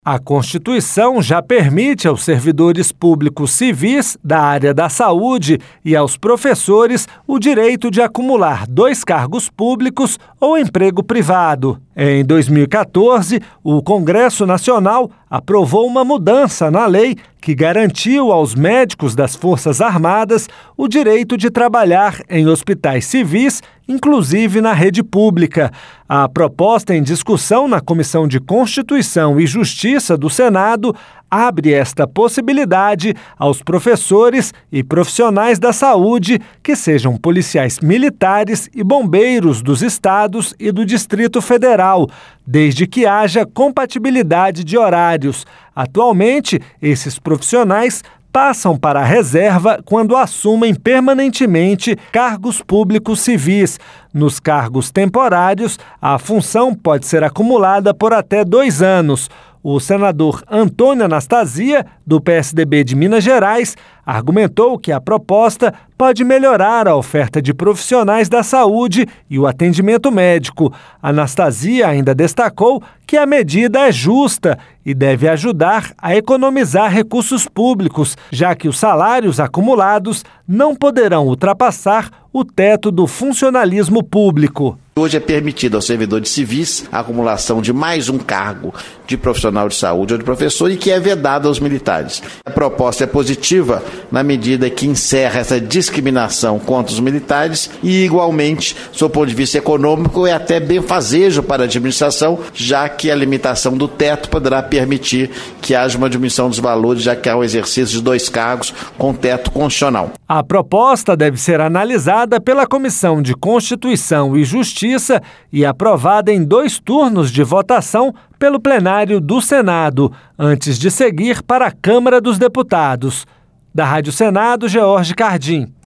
A Constituição já permite aos servidores públicos civis da área da saúde e aos professores o direito de acumular 2 cargos públicos ou emprego privado. Em 2014, o Congresso Nacional aprovou uma mudança na lei que garantiu aos médicos das Forças Armadas o direito de trabalhar em hospitais civis, inclusive na rede pública. A proposta em discussão na Comissão de Constituição e Justiça do Senado abre esta possibilidade aos professores e profissionais da saúde que sejam policiais militares e bombeiros dos estados e do Distrito Federal, desde que haja compatibilidade de horários. Atualmente, esses profissionais passam para a reserva quando assumem permanentemente cargos públicos civis. Nos cargos temporários, a função pode ser acumulada por até 2 anos. O senador Antônio Anastasia, do PSDB de Minas Gerais, argumentou que a proposta pode melhorar a oferta de profissionais da saúde e o atendimento médico. Anastasia ainda destacou que a medida é justa e deve ajudar a economizar recursos públicos, já que os salários acumulados não poderão ultrapassar o teto do funcionalismo público. Hoje é permitido aos servidores civis a acumulação de mais um cargo de profissional de saúde ou de professor e que é vedado aos militares. A proposta é positiva na medida que encerra essa discriminação contra os militares e, igualmente, do ponto de vista econômico, é até benfazejo para a administração, já que a limitação do teto poderá permitir que haja uma diminuição dos valores, já que há um exercício de 2 cargos com teto constitucional. A proposta deve ser analisada pela Comissão de Constituição e Justiça e aprovada em 2 turnos de votação pelo plenário do Senado, antes de seguir para a Câmara dos Deputados. Da Rádio Senado, George Cardim.